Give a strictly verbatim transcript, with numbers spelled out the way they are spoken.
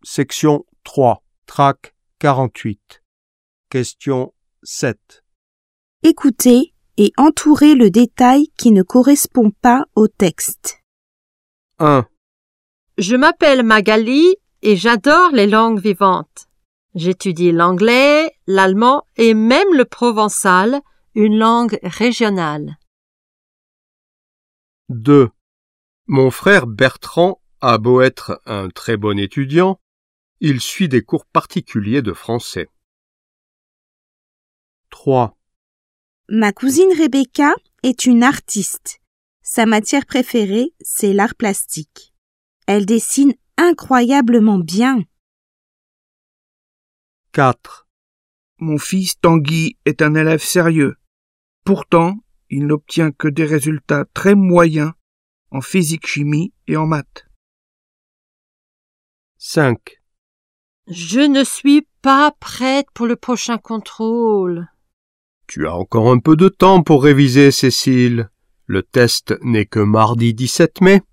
Section trois, trac quarante-huit. Question sept. Écoutez et entourez le détail qui ne correspond pas au texte. un. Je m'appelle Magali et j'adore les langues vivantes. J'étudie l'anglais, l'allemand et même le provençal, une langue régionale. deux. Mon frère Bertrand a beau être un très bon étudiant, il suit des cours particuliers de français. trois. Ma cousine Rebecca est une artiste. Sa matière préférée, c'est l'art plastique. Elle dessine incroyablement bien. quatre. Mon fils Tanguy est un élève sérieux. Pourtant, il n'obtient que des résultats très moyens en physique-chimie et en maths. cinq. Je ne suis pas prête pour le prochain contrôle. Tu as encore un peu de temps pour réviser, Cécile. Le test n'est que mardi dix-sept mai.